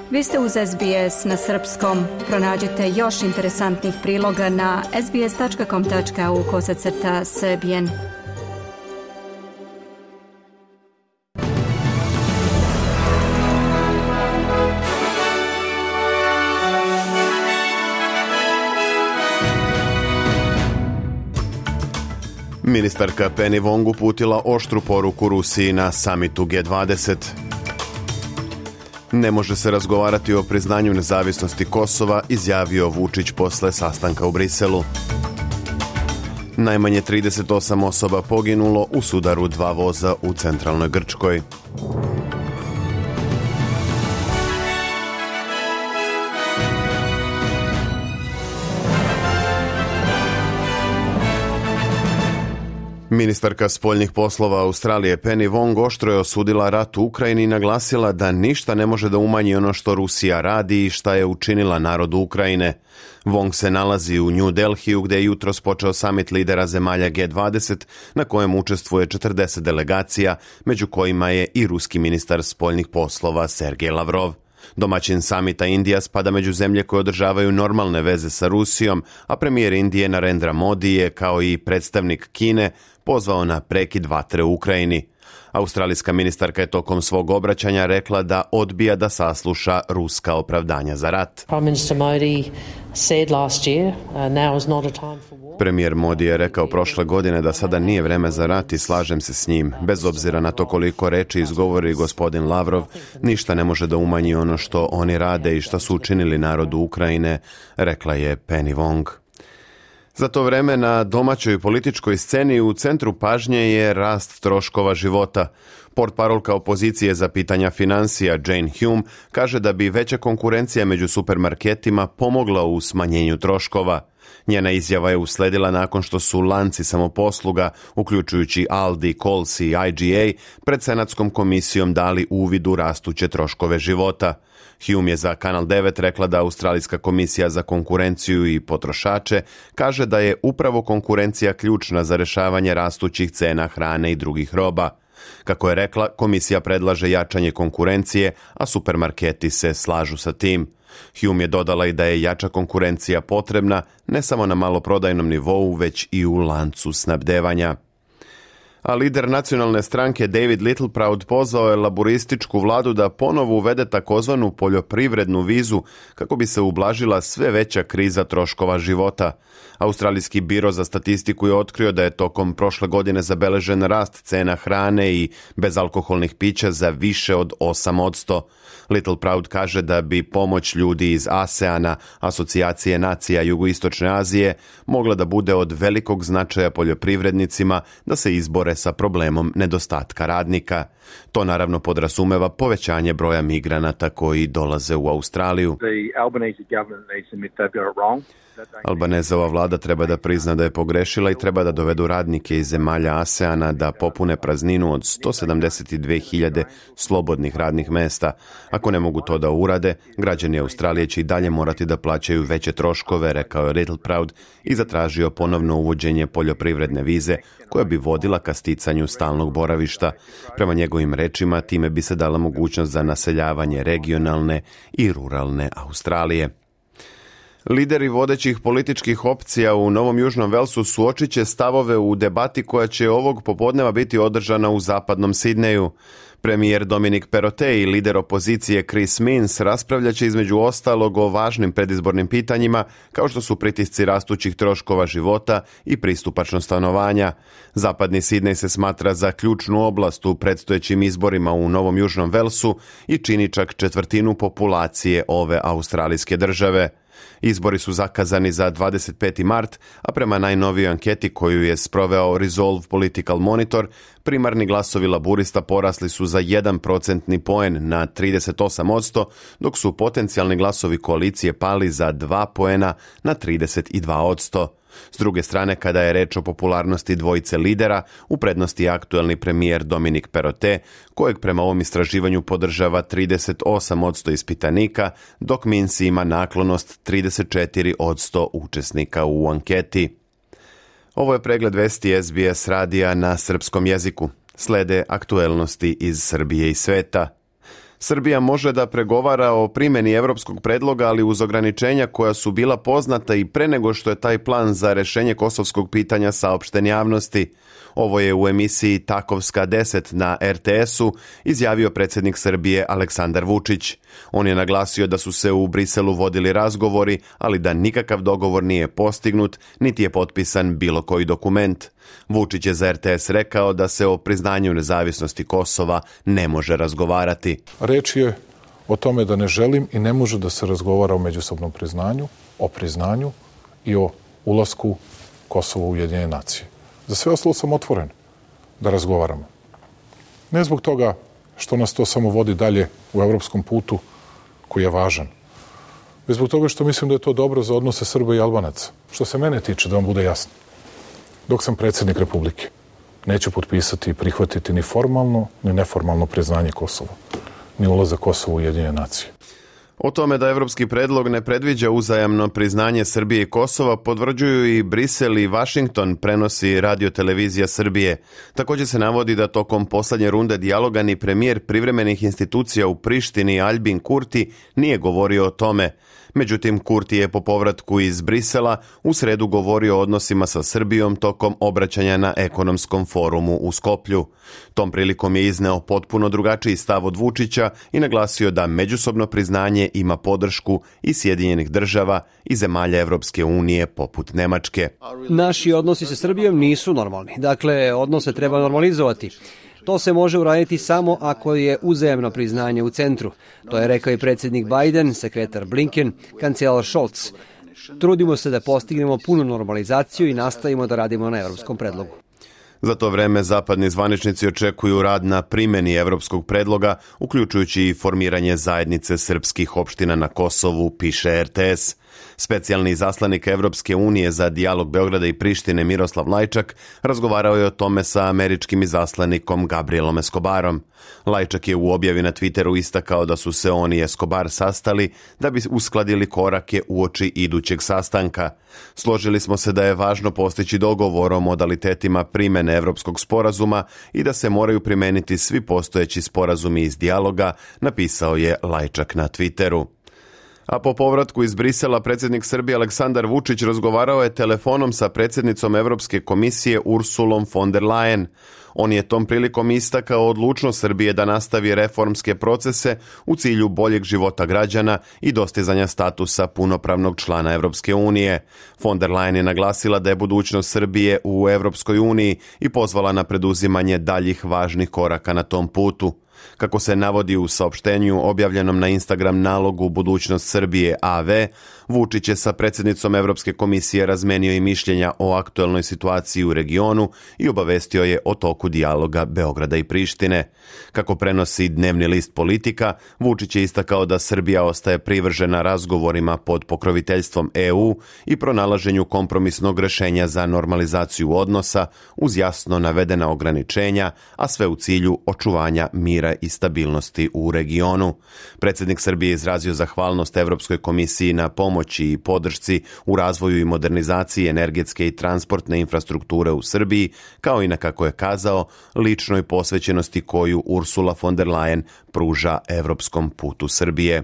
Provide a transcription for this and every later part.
Vi ste uz SBS na srpskom. Pronađite još interesantnih priloga na sbs.com.au/srbijen. Ministarka Penny Wong uputila oštru poruku Rusiji na samitu G20. Ne može se razgovarati o priznanju nezavisnosti Kosova, izjavio Vučić posle sastanka u Briselu. Najmanje 38 osoba poginulo u sudaru 2 voza u centralnoj Grčkoj. Ministarka spoljnih poslova Australije Penny Wong oštro je osudila rat u Ukrajini i naglasila da ništa ne može da umanji ono što Rusija radi i šta je učinila narodu Ukrajine. Wong se nalazi u New Delhiju gdje je jutros počeo samit lidera zemalja G20 na kojem učestvuje 40 delegacija, među kojima je i ruski ministar spoljnih poslova Sergej Lavrov. Domaćin samita Indija spada među zemlje koje održavaju normalne veze sa Rusijom, a premijer Indije Narendra Modi je, kao i predstavnik Kine, pozvao na prekid vatre u Ukrajini. Australijska ministarka je tokom svog obraćanja rekla da odbija da sasluša ruska opravdanja za rat. Premijer Modi je rekao prošle godine da sada nije vreme za rat i slažem se s njim. Bez obzira na to koliko reči izgovori gospodin Lavrov, ništa ne može da umanji ono što oni rade i što su učinili narodu Ukrajine, rekla je Penny Wong. Za to vreme na domaćoj političkoj sceni u centru pažnje je rast troškova života. Portparolka opozicije za pitanja financija Jane Hume kaže da bi veća konkurencija među supermarketima pomogla u smanjenju troškova. Njena izjava je usledila nakon što su lanci samoposluga, uključujući Aldi, Coles i IGA, pred Senatskom komisijom dali uvid u rastuće troškove života. Hume je za Kanal 9 rekla da Australijska komisija za konkurenciju i potrošače kaže da je upravo konkurencija ključna za rješavanje rastućih cena hrane i drugih roba. Kako je rekla, komisija predlaže jačanje konkurencije, a supermarketi se slažu sa tim. Hume je dodala i da je jača konkurencija potrebna ne samo na maloprodajnom nivou, već i u lancu snabdevanja. A lider nacionalne stranke David Littleproud pozvao je laburističku vladu da ponovo uvede takozvanu poljoprivrednu vizu kako bi se ublažila sve veća kriza troškova života. Australijski biro za statistiku je otkrio da je tokom prošle godine zabeležen rast cena hrane i bezalkoholnih pića za više od 8%. Littleproud kaže da bi pomoć ljudi iz ASEANA, Asocijacije nacija Jugoistočne Azije, mogla da bude od velikog značaja poljoprivrednicima da se izbore sa problemom nedostatka radnika. To naravno podrazumeva povećanje broja migranata koji dolaze u Australiju. Albanezova vlada treba da prizna da je pogrešila i treba da dovedu radnike iz zemalja ASEANA da popune prazninu od 172.000 slobodnih radnih mesta. Ako ne mogu to da urade, građani Australije će i dalje morati da plaćaju veće troškove, rekao je Littleproud i zatražio ponovno uvođenje poljoprivredne vize koja bi vodila ka sticanju stalnog boravišta. Prema njegovim rečima, time bi se dala mogućnost za naseljavanje regionalne i ruralne Australije. Lideri vodećih političkih opcija u Novom Južnom Velsu suočit će stavove u debati koja će ovog popodneva biti održana u zapadnom Sidneju. Premijer Dominic Perrottet i lider opozicije Chris Minns raspravljaće između ostalog o važnim predizbornim pitanjima kao što su pritisci rastućih troškova života i pristupačnost stanovanja. Zapadni Sidnej se smatra za ključnu oblast u predstojećim izborima u Novom Južnom Velsu i čini čak 1/4 populacije ove australijske države. Izbori su zakazani za 25. mart, a prema najnovijoj anketi koju je sproveo Resolve Political Monitor, primarni glasovi laburista porasli su za 1% poen na 38%, dok su potencijalni glasovi koalicije pali za 2 poena na 32%. S druge strane, kada je reč o popularnosti dvojice lidera, u prednosti je aktuelni premijer Dominic Perrottet, kojeg prema ovom istraživanju podržava 38% ispitanika, dok Minns ima naklonost 34% učesnika u anketi. Ovo je pregled vesti SBS radija na srpskom jeziku. Slede aktuelnosti iz Srbije i sveta. Srbija može da pregovara o primjeni evropskog predloga, ali uz ograničenja koja su bila poznata i pre nego što je taj plan za rešenje kosovskog pitanja saopšten javnosti. Ovo je u emisiji Takovska 10 na RTS-u izjavio predsjednik Srbije Aleksandar Vučić. On je naglasio da su se u Briselu vodili razgovori, ali da nikakav dogovor nije postignut, niti je potpisan bilo koji dokument. Vučić je za RTS rekao da se o priznanju nezavisnosti Kosova ne može razgovarati. Reč je o tome da ne želim i ne može da se razgovara o međusobnom priznanju i o ulasku Kosova u Ujedinjene nacije. Za sve ostalo sam otvoren da razgovaramo. Ne zbog toga što nas to samo vodi dalje u evropskom putu koji je važan, već zbog toga što mislim da je to dobro za odnose Srba i Albanaca. Što se mene tiče, da vam bude jasno, dok sam predsjednik Republike, neću potpisati i prihvatiti ni formalno, ni neformalno priznanje Kosova, ni ulazak Kosova u Ujedinjene nacije. O tome da evropski predlog ne predviđa uzajamno priznanje Srbije i Kosova potvrđuju i Brisel i Vašington, prenosi Radio-televizija Srbije. Također se navodi da tokom poslednje runde dijaloga ni premijer privremenih institucija u Prištini Albin Kurti nije govorio o tome. Međutim, Kurti je po povratku iz Brisela u sredu govorio o odnosima sa Srbijom tokom obraćanja na ekonomskom forumu u Skoplju. Tom prilikom je izneo potpuno drugačiji stav od Vučića i naglasio da međusobno priznanje ima podršku i Sjedinjenih država i zemalja Evropske unije poput Nemačke. Naši odnosi sa Srbijom nisu normalni. Dakle, odnose treba normalizovati. To se može uraditi samo ako je uzajamno priznanje u centru. To je rekao i predsjednik Biden, sekretar Blinken, kancelar Scholz. Trudimo se da postignemo punu normalizaciju i nastavimo da radimo na evropskom predlogu. Za to vreme zapadni zvaničnici očekuju rad na primjeni evropskog predloga, uključujući i formiranje zajednice srpskih opština na Kosovu, piše RTS. Specijalni izaslanik Evropske unije za dijalog Beograda i Prištine Miroslav Lajčak razgovarao je o tome sa američkim izaslanikom Gabrielom Escobarom. Lajčak je u objavi na Twitteru istakao da su se on i Escobar sastali da bi uskladili korake uoči idućeg sastanka. Složili smo se da je važno postići dogovor o modalitetima primjene evropskog sporazuma i da se moraju primeniti svi postojeći sporazumi iz dijaloga, napisao je Lajčak na Twitteru. A po povratku iz Brisela predsjednik Srbije Aleksandar Vučić razgovarao je telefonom sa predsjednicom Evropske komisije Ursulom von der Leyen. On je tom prilikom istakao odlučnost Srbije da nastavi reformske procese u cilju boljeg života građana i dostizanja statusa punopravnog člana Evropske unije. Von der Leyen je naglasila da je budućnost Srbije u Evropskoj uniji i pozvala na preduzimanje daljih važnih koraka na tom putu. Kako se navodi u saopštenju objavljenom na Instagram nalogu Budućnost Srbije AV, Vučić je sa predsjednicom Evropske komisije razmenio i mišljenja o aktuelnoj situaciji u regionu i obavestio je o toku dijaloga Beograda i Prištine. Kako prenosi dnevni list Politika, Vučić je istakao da Srbija ostaje privržena razgovorima pod pokroviteljstvom EU i pronalaženju kompromisnog rešenja za normalizaciju odnosa uz jasno navedena ograničenja, a sve u cilju očuvanja mira i stabilnosti u regionu. Predsjednik Srbije izrazio zahvalnost Evropskoj komisiji na pomoći i podršci u razvoju i modernizaciji energetske i transportne infrastrukture u Srbiji, kao i na, kako je kazao, ličnoj posvećenosti koju Ursula von der Leyen pruža evropskom putu Srbije.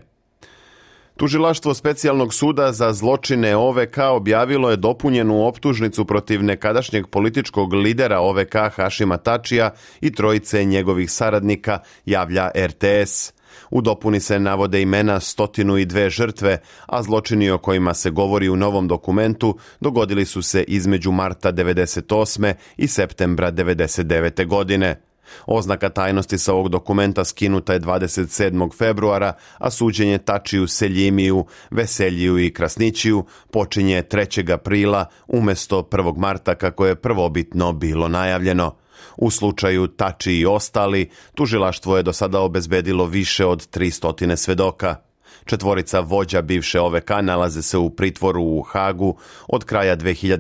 Tužilaštvo Specijalnog suda za zločine OVK objavilo je dopunjenu optužnicu protiv nekadašnjeg političkog lidera OVK Hašima Tačija i trojice njegovih saradnika, javlja RTS. U dopuni se navode imena 102 žrtve, a zločini o kojima se govori u novom dokumentu dogodili su se između marta 1998. i septembra 1999. godine. Oznaka tajnosti sa ovog dokumenta skinuta je 27. februara, a suđenje Tačiju, Seljimiju, Veseljiju i Krasnićiju počinje 3. aprila umjesto 1. marta kako je prvobitno bilo najavljeno. U slučaju Tači i ostali, tužilaštvo je do sada obezbedilo više od 300 svedoka. Četvorica vođa bivše OVK nalaze se u pritvoru u Hagu od kraja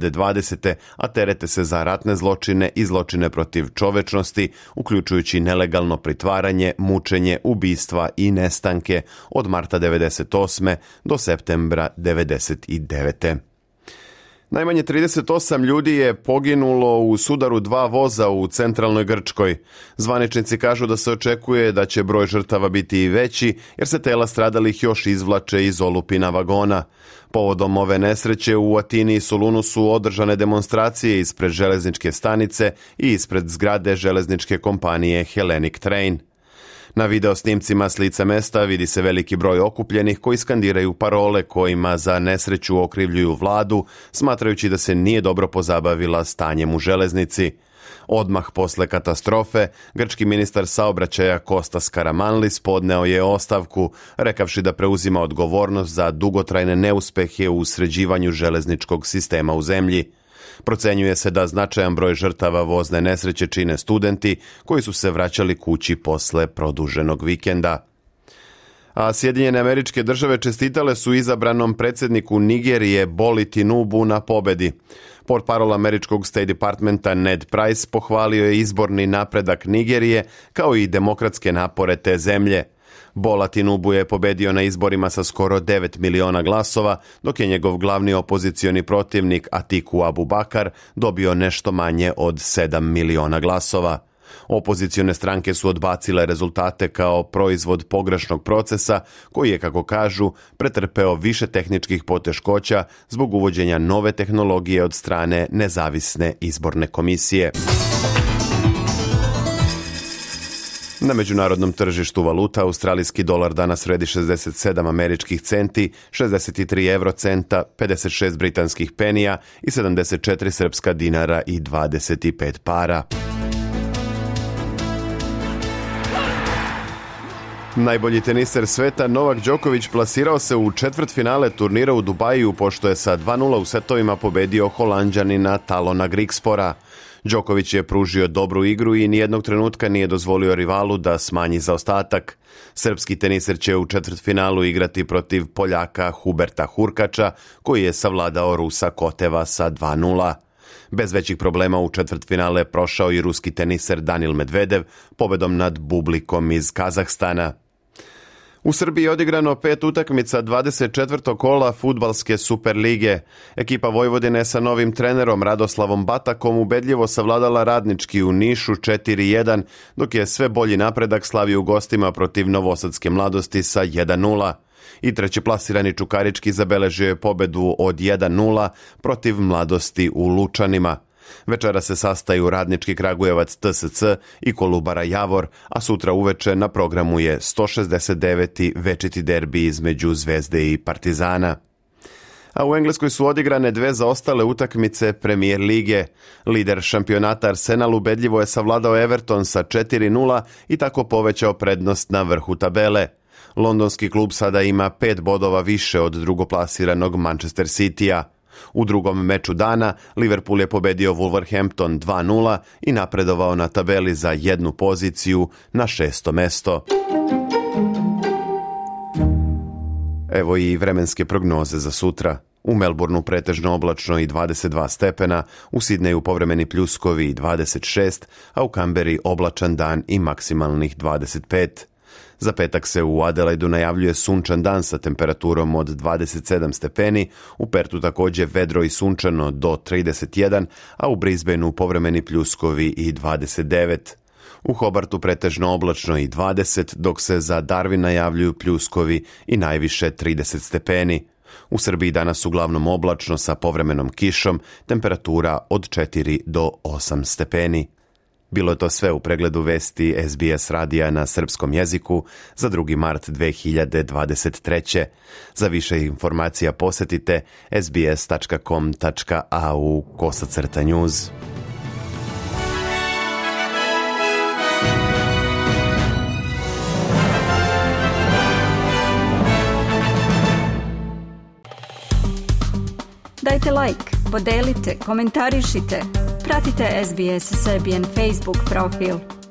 2020. a terete se za ratne zločine i zločine protiv čovečnosti, uključujući nelegalno pritvaranje, mučenje, ubistva i nestanke od marta 1998. do septembra 1999. Najmanje 38 ljudi je poginulo u sudaru 2 voza u centralnoj Grčkoj. Zvaničnici kažu da se očekuje da će broj žrtava biti i veći, jer se tela stradalih još izvlače iz olupina vagona. Povodom ove nesreće u Atini i Solunu su održane demonstracije ispred železničke stanice i ispred zgrade železničke kompanije Hellenic Train. Na video snimcima s lica mesta vidi se veliki broj okupljenih koji skandiraju parole kojima za nesreću okrivljuju vladu, smatrajući da se nije dobro pozabavila stanjem u železnici. Odmah posle katastrofe, grčki ministar saobraćaja Kostas Karamanlis podneo je ostavku, rekavši da preuzima odgovornost za dugotrajne neuspehe u sređivanju železničkog sistema u zemlji. Procenjuje se da značajan broj žrtava vozne nesreće čine studenti koji su se vraćali kući posle produženog vikenda. A Sjedinjene Američke Države čestitale su izabranom predsjedniku Nigerije Boli Tinubu na pobedi. Portparol američkog State Departmenta Ned Price pohvalio je izborni napredak Nigerije kao i demokratske napore te zemlje. Bola Tinubu je pobedio na izborima sa skoro 9 miliona glasova, dok je njegov glavni opozicioni protivnik Atiku Abubakar dobio nešto manje od 7 miliona glasova. Opozicione stranke su odbacile rezultate kao proizvod pogrešnog procesa koji je, kako kažu, pretrpeo više tehničkih poteškoća zbog uvođenja nove tehnologije od strane nezavisne izborne komisije. Na međunarodnom tržištu valuta australijski dolar danas vredi 67 američkih centi, 63 eurocenta, 56 britanskih penija i 74 srpska dinara i 25 para. Najbolji teniser sveta Novak Đoković plasirao se u četvrtfinale turnira u Dubaju pošto je sa 2:0 u setovima pobedio Holanđanina Talona Grigspora. Đoković je pružio dobru igru i nijednog trenutka nije dozvolio rivalu da smanji zaostatak. Srpski teniser će u četvrtfinalu igrati protiv Poljaka Huberta Hurkača, koji je savladao Rusa Koteva sa 2:0. Bez većih problema u četvrtfinale prošao i ruski teniser Danil Medvedev pobedom nad Bublikom iz Kazahstana. U Srbiji je odigrano 5 utakmica 24. kola fudbalske Superlige. Ekipa Vojvodine sa novim trenerom Radoslavom Batakom ubedljivo savladala Radnički u Nišu 4:1, dok je sve bolji napredak slavio u gostima protiv Novosadske Mladosti sa 1:0. I trećeplasirani Čukarički zabeležio je pobedu od 1:0 protiv Mladosti u Lučanima. Večera se sastaju Radnički Kragujevac TSC i Kolubara Javor, a sutra uveče na programu je 169. večiti derbi između Zvezde i Partizana. A u Engleskoj su odigrane 2 zaostale utakmice Premier lige. Lider šampionata Arsenal ubedljivo je savladao Everton sa 4:0 i tako povećao prednost na vrhu tabele. Londonski klub sada ima 5 bodova više od drugoplasiranog Manchester Citya. U drugom meču dana Liverpool je pobedio Wolverhampton 2:0 i napredovao na tabeli za 1 poziciju na 6. mesto. Evo i vremenske prognoze za sutra. U Melbourneu pretežno oblačno i 22 stepena, u Sidneju povremeni pljuskovi i 26, a u Kamberi oblačan dan i maksimalnih 25. Za petak se u Adelaidu najavljuje sunčan dan sa temperaturom od 27 stepeni, u Pertu također vedro i sunčano do 31, a u Brisbaneu povremeni pljuskovi i 29. U Hobartu pretežno oblačno i 20, dok se za Darwin najavljuju pljuskovi i najviše 30 stepeni. U Srbiji danas uglavnom oblačno sa povremenom kišom, temperatura od 4 do 8 stepeni. Bilo je to sve u pregledu vesti SBS radija na srpskom jeziku za 2. mart 2023. Za više informacija posjetite sbs.com.au/news. Dajte like, podelite, komentarišite. Pratite SBS Serbian Facebook profil.